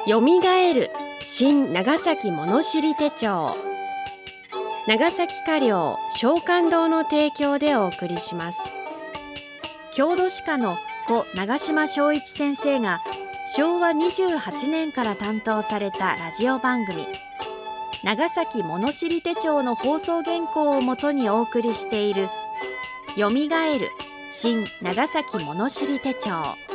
よみがえる新長崎物知り手帳、長崎華領松漢堂の提供でお送りします。郷土史家の故長島昭一先生が昭和28年から担当されたラジオ番組長崎物知り手帳の放送原稿をもとにお送りしているよみがえる新長崎物知り手帳。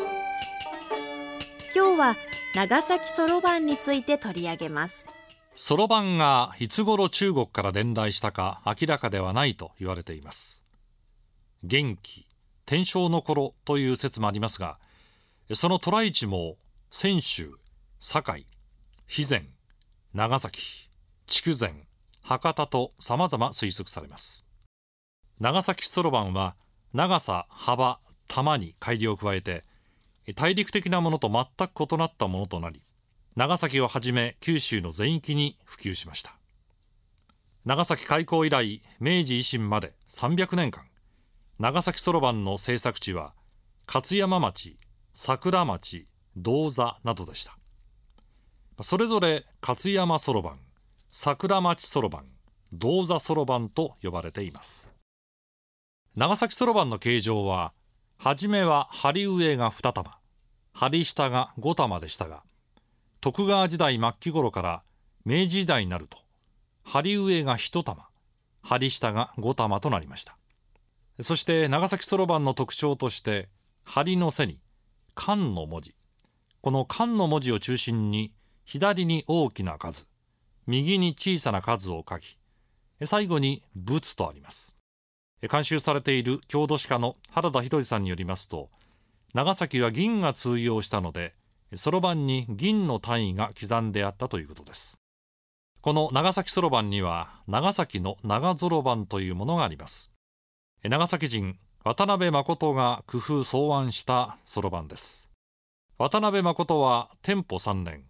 今日は長崎そろばんについて取り上げます。 そろばんがいつ頃中国から伝来したか明らかではないと言われています。元気、天正の頃という説もありますが、その渡来地も泉州、堺、肥前、長崎、筑前、博多と様々推測されます。長崎そろばんは長さ、幅、玉に改良を加えて大陸的なものと全く異なったものとなり、長崎をはじめ九州の全域に普及しました。長崎開港以来明治維新まで300年間、長崎そろばんの製作地は勝山町、桜町、銅座などでした。それぞれ勝山そろばん、桜町そろばん、銅座そろばんと呼ばれています。長崎そろばんの形状は、はじめは針上が2玉、針下が5玉でしたが、徳川時代末期頃から明治時代になると針上が1玉、針下が5玉となりました。そして長崎そろばんの特徴として、針の背に漢の文字、この漢の文字を中心に左に大きな数、右に小さな数を書き、最後に仏とあります。監修されている郷土史家の原田博さんによりますと、長崎は銀が通用したのでそろばんに銀の単位が刻んであったということです。この長崎そろばんには長崎の長そろばんというものがあります。長崎人渡辺誠が工夫創案したそろばんです。渡辺誠は天保3年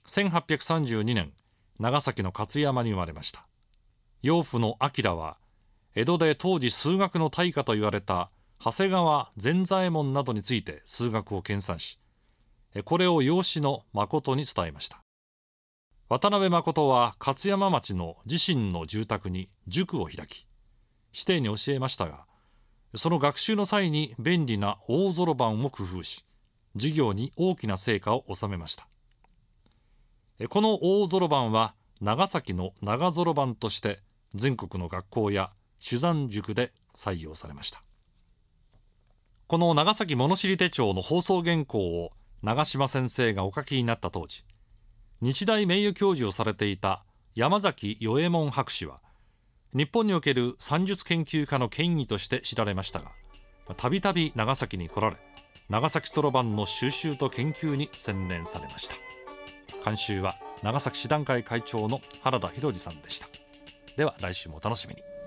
1832年長崎の勝山に生まれました。養父の明は江戸で当時数学の大家と言われた長谷川善左衛門などについて数学を研鑽し、これを養子の誠に伝えました。渡辺誠は勝山町の自身の住宅に塾を開き、師弟に教えましたが、その学習の際に便利な大そろばんを工夫し、授業に大きな成果を収めました。この大そろばんは長崎の長そろばんとして全国の学校や珠算塾で採用されました。この長崎物知り手帳の放送原稿を長島先生がお書きになった当時、日大名誉教授をされていた山崎与右衛門博士は、日本における算術研究家の権威として知られましたが、たびたび長崎に来られ、長崎そろばんの収集と研究に専念されました。監修は長崎師団会会長の原田博さんでした。では来週もお楽しみに。